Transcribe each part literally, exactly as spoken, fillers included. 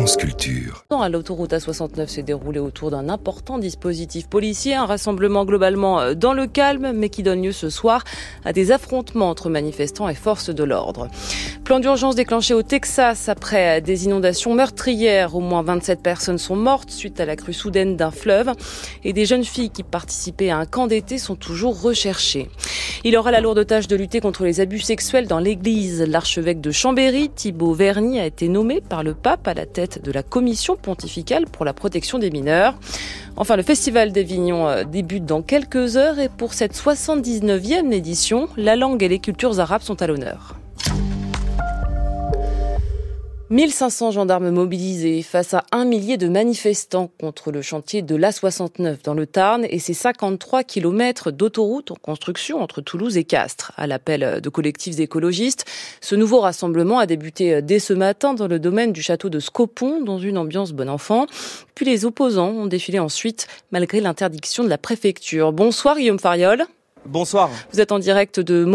France Culture. À l'autoroute A soixante-neuf s'est déroulé autour d'un important dispositif policier, un rassemblement globalement dans le calme, mais qui donne lieu ce soir à des affrontements entre manifestants et forces de l'ordre. Plan d'urgence déclenché au Texas après des inondations meurtrières. Au moins vingt-sept personnes sont mortes suite à la crue soudaine d'un fleuve et des jeunes filles qui participaient à un camp d'été sont toujours recherchées. Il aura la lourde tâche de lutter contre les abus sexuels dans l'église. L'archevêque de Chambéry, Thibaut Verny, a été nommé par le pape à la tête de la commission pontificale pour la protection des mineurs. Enfin, le Festival d'Avignon débute dans quelques heures et pour cette soixante-dix-neuvième édition, la langue et les cultures arabes sont à l'honneur. mille cinq cents gendarmes mobilisés face à un millier de manifestants contre le chantier de l'A soixante-neuf dans le Tarn et ses cinquante-trois kilomètres d'autoroute en construction entre Toulouse et Castres. À l'appel de collectifs écologistes, ce nouveau rassemblement a débuté dès ce matin dans le domaine du château de Scopon, dans une ambiance bon enfant. Puis les opposants ont défilé ensuite, malgré l'interdiction de la préfecture. Bonsoir Guillaume Fariol. Bonsoir. Vous êtes en direct de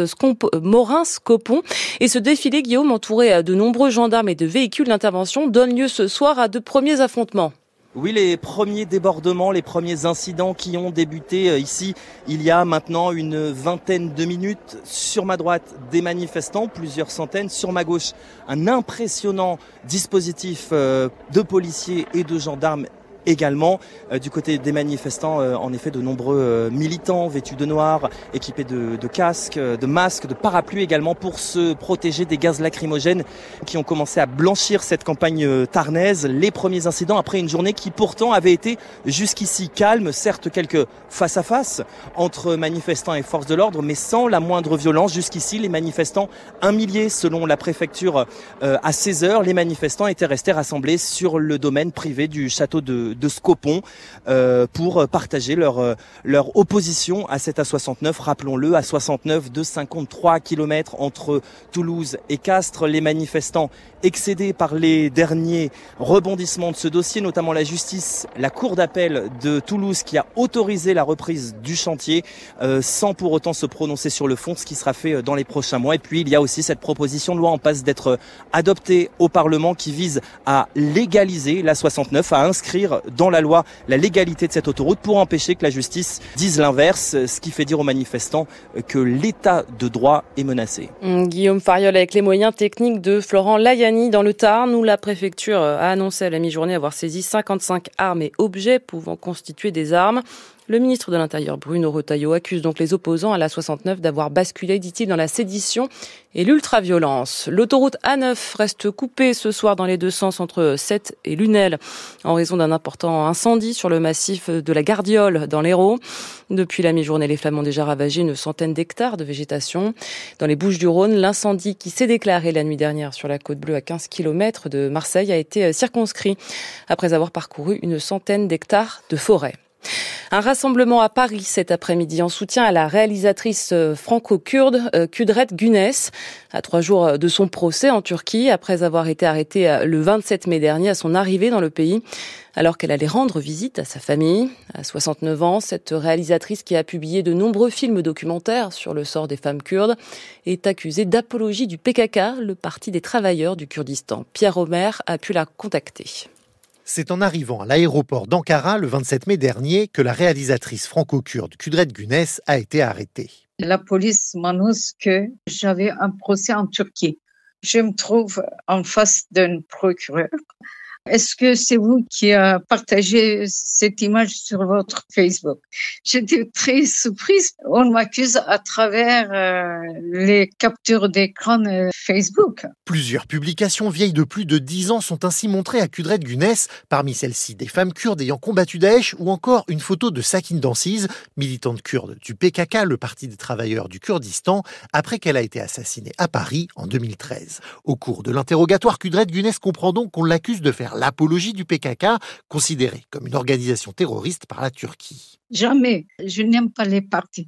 Morin-Scopon. Et ce défilé, Guillaume, entouré de nombreux gendarmes et de véhicules d'intervention, donne lieu ce soir à de premiers affrontements. Oui, les premiers débordements, les premiers incidents qui ont débuté ici il y a maintenant une vingtaine de minutes. Sur ma droite, des manifestants, plusieurs centaines. Sur ma gauche, un impressionnant dispositif de policiers et de gendarmes également. Euh, du côté des manifestants, euh, en effet, de nombreux euh, militants vêtus de noir, équipés de, de casques, de masques, de parapluies également pour se protéger des gaz lacrymogènes qui ont commencé à blanchir cette campagne euh, tarnaise. Les premiers incidents après une journée qui pourtant avait été jusqu'ici calme, certes quelques face-à-face entre manifestants et forces de l'ordre, mais sans la moindre violence. Jusqu'ici, les manifestants, un millier selon la préfecture euh, à seize heures, les manifestants étaient restés rassemblés sur le domaine privé du château de de Scopon euh, pour partager leur leur opposition à cette A soixante-neuf. Rappelons-le, A soixante-neuf de cinquante-trois kilomètres entre Toulouse et Castres. Les manifestants excédés par les derniers rebondissements de ce dossier, notamment la justice, la cour d'appel de Toulouse qui a autorisé la reprise du chantier euh, sans pour autant se prononcer sur le fond, ce qui sera fait dans les prochains mois. Et puis il y a aussi cette proposition de loi en passe d'être adoptée au Parlement qui vise à légaliser l'A soixante-neuf, à inscrire dans la loi la légalité de cette autoroute pour empêcher que la justice dise l'inverse, ce qui fait dire aux manifestants que l'état de droit est menacé. Guillaume Fariol avec les moyens techniques de Florent Layani dans le Tarn où la préfecture a annoncé à la mi-journée avoir saisi cinquante-cinq armes et objets pouvant constituer des armes. Le ministre de l'Intérieur, Bruno Retailleau, accuse donc les opposants à l'A soixante-neuf d'avoir basculé, dit-il, dans la sédition et l'ultraviolence. L'autoroute A neuf reste coupée ce soir dans les deux sens entre Sète et Lunel en raison d'un important incendie sur le massif de la Gardiole dans l'Hérault. Depuis la mi-journée, les flammes ont déjà ravagé une centaine d'hectares de végétation. Dans les Bouches-du-Rhône, l'incendie qui s'est déclaré la nuit dernière sur la Côte Bleue à quinze kilomètres de Marseille a été circonscrit après avoir parcouru une centaine d'hectares de forêt. Un rassemblement à Paris cet après-midi en soutien à la réalisatrice franco-kurde Kudret Güneş, à trois jours de son procès en Turquie, après avoir été arrêtée le vingt-sept mai dernier à son arrivée dans le pays, alors qu'elle allait rendre visite à sa famille. À soixante-neuf ans, cette réalisatrice qui a publié de nombreux films documentaires sur le sort des femmes kurdes est accusée d'apologie du P K K, le parti des travailleurs du Kurdistan. Pierre Omer a pu la contacter. C'est en arrivant à l'aéroport d'Ankara le vingt-sept mai dernier que la réalisatrice franco-kurde Kudret Güneş a été arrêtée. La police m'annonce que j'avais un procès en Turquie. Je me trouve en face d'un procureur. Est-ce que c'est vous qui avez partagé cette image sur votre Facebook? J'étais très surprise. On m'accuse à travers euh, les captures d'écran de Facebook. Plusieurs publications vieilles de plus de dix ans sont ainsi montrées à Kudret Güneş, parmi celles-ci des femmes kurdes ayant combattu Daesh ou encore une photo de Sakin Dansiz, militante kurde du P K K, le parti des travailleurs du Kurdistan, après qu'elle a été assassinée à Paris en deux mille treize. Au cours de l'interrogatoire, Kudret Güneş comprend donc qu'on l'accuse de faire l'apologie du P K K, considérée comme une organisation terroriste par la Turquie. Jamais. Je n'aime pas les partis.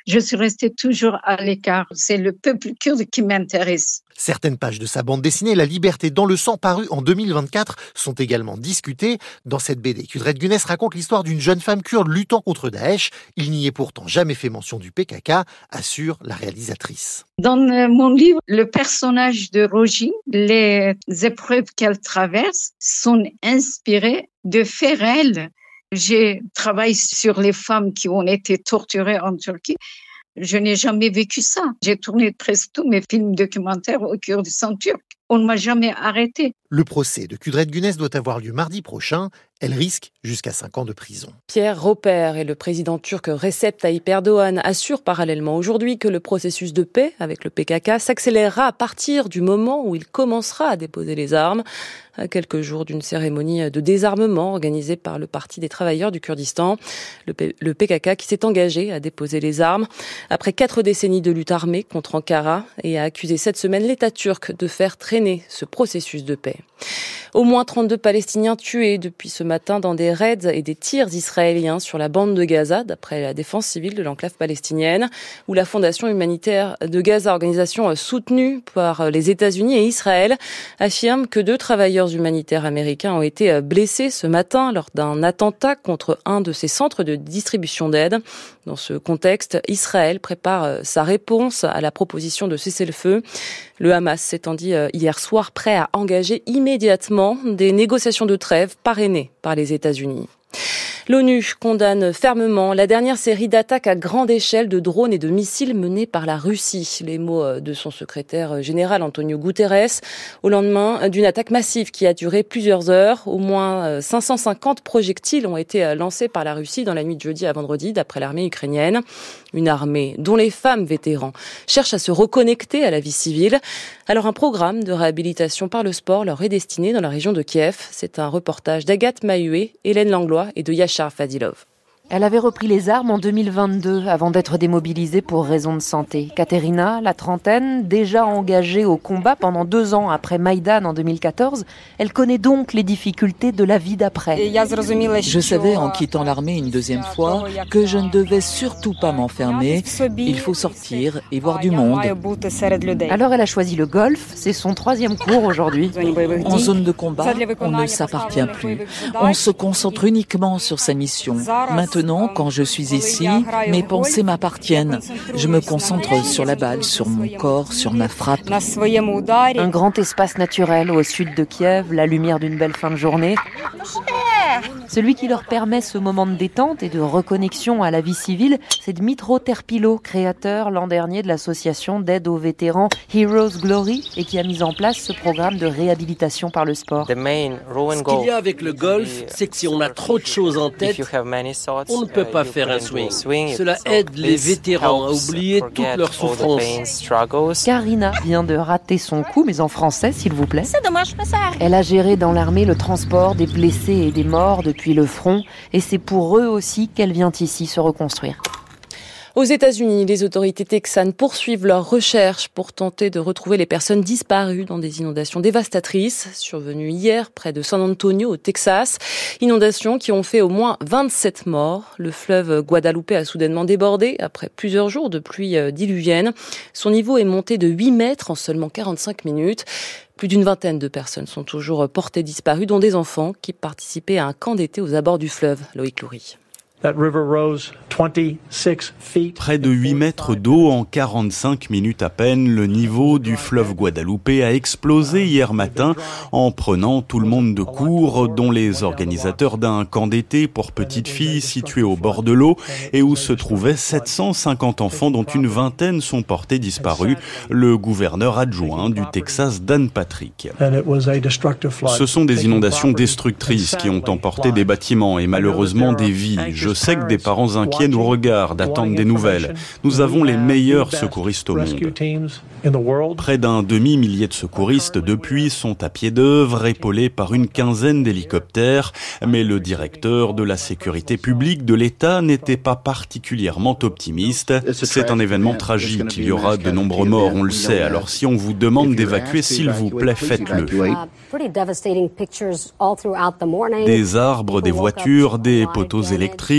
je suis restée toujours à l'écart. C'est le peuple kurde qui m'intéresse. Certaines pages de sa bande dessinée, La liberté dans le sang, parue en deux mille vingt-quatre, sont également discutées. Dans cette B D, Kudret Güneş raconte l'histoire d'une jeune femme kurde luttant contre Daesh. Il n'y est pourtant jamais fait mention du P K K, assure la réalisatrice. Dans mon livre, le personnage de Roji, les épreuves qu'elle traverse sont inspirées de faits réels. J'ai travaillé sur les femmes qui ont été torturées en Turquie. Je n'ai jamais vécu ça. J'ai tourné presque tous mes films documentaires au Kurdistan turc. On ne m'a jamais arrêté. Le procès de Kudret Güneş doit avoir lieu mardi prochain. Elle risque jusqu'à cinq ans de prison. Pierre Roper et le président turc Recep Tayyip Erdogan assurent parallèlement aujourd'hui que le processus de paix avec le P K K s'accélérera à partir du moment où il commencera à déposer les armes, à quelques jours d'une cérémonie de désarmement organisée par le Parti des travailleurs du Kurdistan. Le, P- le P K K qui s'est engagé à déposer les armes après quatre décennies de lutte armée contre Ankara et a accusé cette semaine l'État turc de faire traîner ce processus de paix. Au moins trente-deux Palestiniens tués depuis ce matin dans des raids et des tirs israéliens sur la bande de Gaza, d'après la défense civile de l'enclave palestinienne, où la Fondation humanitaire de Gaza, organisation soutenue par les États-Unis et Israël, affirme que deux travailleurs humanitaires américains ont été blessés ce matin lors d'un attentat contre un de ses centres de distribution d'aide. Dans ce contexte, Israël prépare sa réponse à la proposition de cessez-le-feu. Le Hamas s'étant dit hier soir prêt à engager immédiatement des négociations de trêve parrainées par les États-Unis. L'ONU condamne fermement la dernière série d'attaques à grande échelle de drones et de missiles menées par la Russie. Les mots de son secrétaire général Antonio Guterres au lendemain d'une attaque massive qui a duré plusieurs heures. Au moins cinq cent cinquante projectiles ont été lancés par la Russie dans la nuit de jeudi à vendredi, d'après l'armée ukrainienne. Une armée dont les femmes vétérans cherchent à se reconnecter à la vie civile. Alors un programme de réhabilitation par le sport leur est destiné dans la région de Kiev. C'est un reportage d'Agathe Mahué, Hélène Langlois et de Yachar Fadilov. Elle avait repris les armes en deux mille vingt-deux avant d'être démobilisée pour raisons de santé. Katerina, la trentaine, déjà engagée au combat pendant deux ans après Maïdan en deux mille quatorze, elle connaît donc les difficultés de la vie d'après. Je savais en quittant l'armée une deuxième fois que je ne devais surtout pas m'enfermer. Il faut sortir et voir du monde. Alors elle a choisi le golf, c'est son troisième cours aujourd'hui. En zone de combat, on ne s'appartient plus. On se concentre uniquement sur sa mission. Maintenant, quand je suis ici, mes pensées m'appartiennent. Je me concentre sur la balle, sur mon corps, sur ma frappe. Un grand espace naturel au sud de Kiev, la lumière d'une belle fin de journée. Celui qui leur permet ce moment de détente et de reconnexion à la vie civile, c'est Dmitro Terpilo, créateur l'an dernier de l'association d'aide aux vétérans Heroes Glory et qui a mis en place ce programme de réhabilitation par le sport. Ce qu'il y a avec le golf, c'est que si on a trop de choses en tête, on ne peut pas faire un swing. Cela aide les vétérans à oublier toutes leurs souffrances. Karina vient de rater son coup, mais en français, s'il vous plaît. Elle a géré dans l'armée le transport des blessés et des morts depuis le front, et c'est pour eux aussi qu'elle vient ici se reconstruire. Aux États-Unis, les autorités texanes poursuivent leurs recherches pour tenter de retrouver les personnes disparues dans des inondations dévastatrices survenues hier près de San Antonio au Texas. Inondations qui ont fait au moins vingt-sept morts. Le fleuve Guadalupe a soudainement débordé après plusieurs jours de pluie diluvienne. Son niveau est monté de huit mètres en seulement quarante-cinq minutes. Plus d'une vingtaine de personnes sont toujours portées disparues, dont des enfants qui participaient à un camp d'été aux abords du fleuve. Loïc Loury. Près de huit mètres d'eau en quarante-cinq minutes à peine, le niveau du fleuve Guadalupe a explosé hier matin en prenant tout le monde de court, dont les organisateurs d'un camp d'été pour petites filles situé au bord de l'eau et où se trouvaient sept cent cinquante enfants dont une vingtaine sont portés disparus, le gouverneur adjoint du Texas, Dan Patrick. Ce sont des inondations destructrices qui ont emporté des bâtiments et malheureusement des vies. Je Je sais que des parents inquiets nous regardent, attendent des nouvelles. Nous avons les meilleurs secouristes au monde. Près d'un demi-millier de secouristes depuis sont à pied d'œuvre, épaulés par une quinzaine d'hélicoptères. Mais le directeur de la sécurité publique de l'État n'était pas particulièrement optimiste. C'est un événement tragique. Il y aura de nombreux morts, on le sait. Alors si on vous demande d'évacuer, s'il vous plaît, faites-le. Des arbres, des voitures, des poteaux électriques,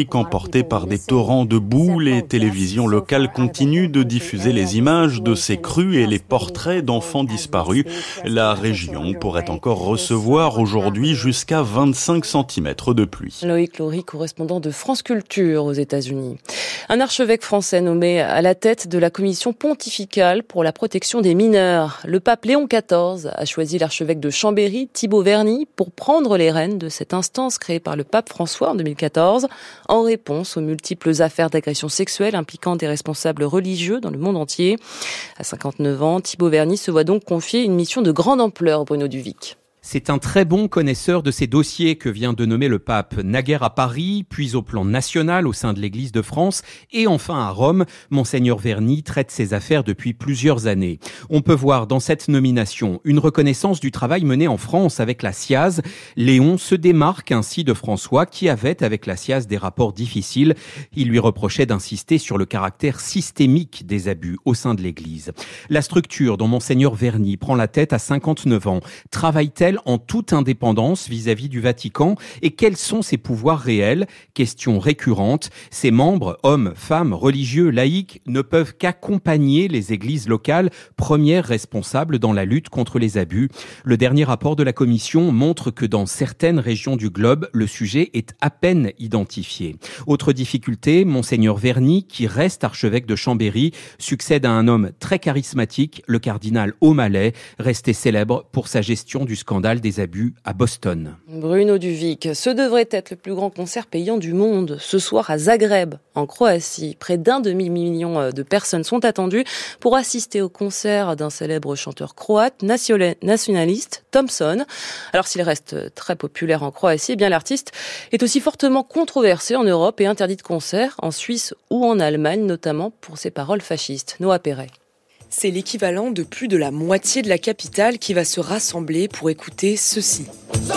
l'Afrique, emporté par des torrents de boue. Les télévisions locales continuent de diffuser les images de ces crues et les portraits d'enfants disparus. La région pourrait encore recevoir aujourd'hui jusqu'à vingt-cinq centimètres de pluie. Loïc Laurie, correspondant de France Culture aux États-Unis. Un archevêque français nommé à la tête de la commission pontificale pour la protection des mineurs. Le pape Léon quatorze a choisi l'archevêque de Chambéry, Thibaut Verny, pour prendre les rênes de cette instance créée par le pape François en deux mille quatorze, en réponse aux multiples affaires d'agression sexuelle impliquant des responsables religieux dans le monde entier. À cinquante-neuf ans, Thibaut Verny se voit donc confier une mission de grande ampleur, Bruno Duvic. C'est un très bon connaisseur de ces dossiers que vient de nommer le pape, naguère à Paris, puis au plan national au sein de l'Église de France et enfin à Rome. Monseigneur Verny traite ces affaires depuis plusieurs années. On peut voir dans cette nomination une reconnaissance du travail mené en France avec la S I A Z. Léon se démarque ainsi de François qui avait avec la S I A Z des rapports difficiles. Il lui reprochait d'insister sur le caractère systémique des abus au sein de l'Église. La structure dont Monseigneur Verny prend la tête à cinquante-neuf ans travaille-t-elle en toute indépendance vis-à-vis du Vatican et quels sont ses pouvoirs réels? Question récurrente. Ses membres, hommes, femmes, religieux, laïcs, ne peuvent qu'accompagner les églises locales, premières responsables dans la lutte contre les abus. Le dernier rapport de la commission montre que dans certaines régions du globe, le sujet est à peine identifié. Autre difficulté, Monseigneur Verny, qui reste archevêque de Chambéry, succède à un homme très charismatique, le cardinal O'Malley, resté célèbre pour sa gestion du scandale des abus à Boston. Bruno Duvic, ce devrait être le plus grand concert payant du monde. Ce soir à Zagreb, en Croatie, près d'un demi-million de personnes sont attendues pour assister au concert d'un célèbre chanteur croate nationaliste, Thompson. Alors s'il reste très populaire en Croatie, eh bien l'artiste est aussi fortement controversé en Europe et interdit de concert en Suisse ou en Allemagne, notamment pour ses paroles fascistes. Noah Perret. C'est l'équivalent de plus de la moitié de la capitale qui va se rassembler pour écouter ceci.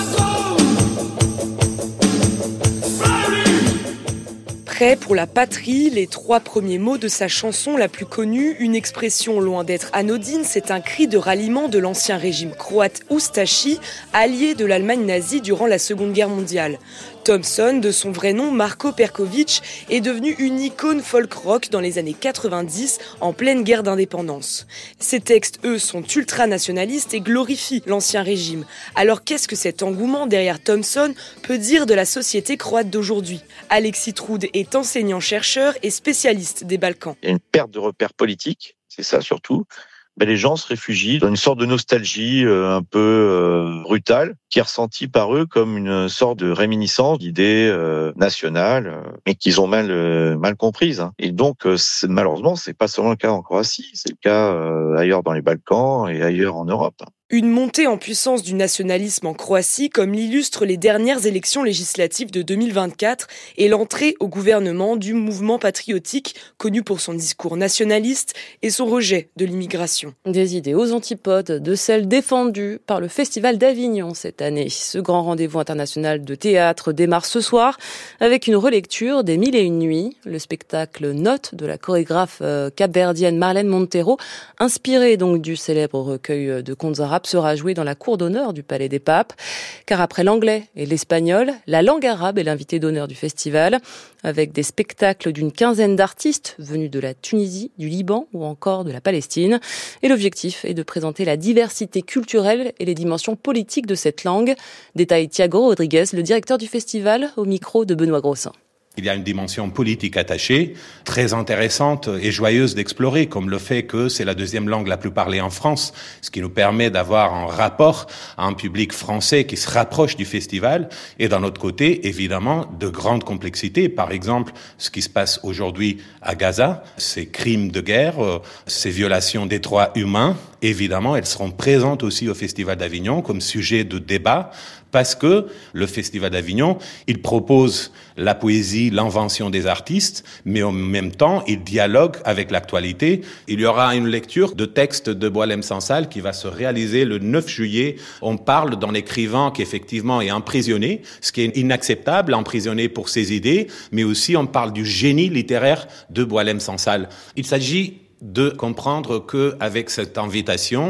Prêt pour la patrie, les trois premiers mots de sa chanson la plus connue, une expression loin d'être anodine, c'est un cri de ralliement de l'ancien régime croate Ustashi, allié de l'Allemagne nazie durant la Seconde Guerre mondiale. Thompson, de son vrai nom Marko Perković, est devenu une icône folk-rock dans les années quatre-vingt-dix, en pleine guerre d'indépendance. Ses textes, eux, sont ultra-nationalistes et glorifient l'ancien régime. Alors qu'est-ce que cet engouement derrière Thompson peut dire de la société croate d'aujourd'hui? Alexis Troud est enseignant-chercheur et spécialiste des Balkans. Il y a une perte de repères politiques, c'est ça surtout. Ben, les gens se réfugient dans une sorte de nostalgie euh, un peu euh, brutale, qui est ressentie par eux comme une sorte de réminiscence d'idées euh, nationales, euh, mais qu'ils ont mal euh, mal comprises. Hein. Et donc, euh, c'est, malheureusement, c'est pas seulement le cas en Croatie, c'est le cas euh, ailleurs dans les Balkans et ailleurs en Europe. Hein. Une montée en puissance du nationalisme en Croatie, comme l'illustrent les dernières élections législatives de deux mille vingt-quatre et l'entrée au gouvernement du mouvement patriotique, connu pour son discours nationaliste et son rejet de l'immigration. Des idées aux antipodes de celles défendues par le Festival d'Avignon cette année. Ce grand rendez-vous international de théâtre démarre ce soir avec une relecture des Mille et une nuits, le spectacle Notes de la chorégraphe capverdienne Marlène Montero, inspiré donc du célèbre recueil de contes arabes, sera joué dans la cour d'honneur du Palais des Papes, car après l'anglais et l'espagnol, la langue arabe est l'invité d'honneur du festival, avec des spectacles d'une quinzaine d'artistes venus de la Tunisie, du Liban ou encore de la Palestine. Et l'objectif est de présenter la diversité culturelle et les dimensions politiques de cette langue. Détaille Thiago Rodriguez, le directeur du festival, au micro de Benoît Grossin. Il y a une dimension politique attachée, très intéressante et joyeuse d'explorer, comme le fait que c'est la deuxième langue la plus parlée en France, ce qui nous permet d'avoir un rapport à un public français qui se rapproche du festival. Et d'un autre côté, évidemment, de grandes complexités. Par exemple, ce qui se passe aujourd'hui à Gaza, ces crimes de guerre, ces violations des droits humains, évidemment, elles seront présentes aussi au Festival d'Avignon comme sujet de débat, parce que le Festival d'Avignon, il propose la poésie, l'invention des artistes, mais en même temps, il dialogue avec l'actualité. Il y aura une lecture de textes de Boualem Sansal qui va se réaliser le neuf juillet. On parle d'un écrivain qui effectivement est emprisonné, ce qui est inacceptable, emprisonné pour ses idées, mais aussi on parle du génie littéraire de Boualem Sansal. Il s'agit de comprendre que avec cette invitation,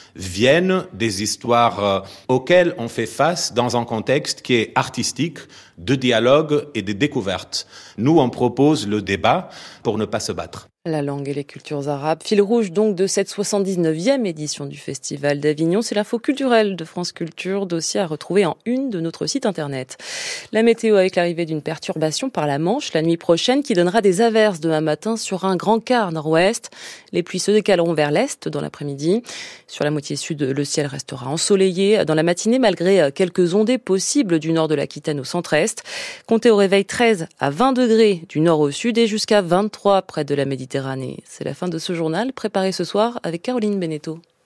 viennent des histoires auxquelles on fait face dans un contexte qui est artistique, de dialogue et de découverte. Nous, on propose le débat pour ne pas se battre. La langue et les cultures arabes, fil rouge donc de cette soixante-dix-neuvième édition du Festival d'Avignon. C'est l'info culturelle de France Culture, dossier à retrouver en une de notre site internet. La météo avec l'arrivée d'une perturbation par la Manche la nuit prochaine qui donnera des averses demain matin sur un grand quart nord-ouest. Les pluies se décaleront vers l'est dans l'après-midi. Sur la moitié sud, le ciel restera ensoleillé dans la matinée malgré quelques ondées possibles du nord de l'Aquitaine au centre-est. Comptez au réveil treize à vingt degrés du nord au sud et jusqu'à vingt-trois près de la Méditerranée. C'est la fin de ce journal préparé ce soir avec Caroline Beneteau.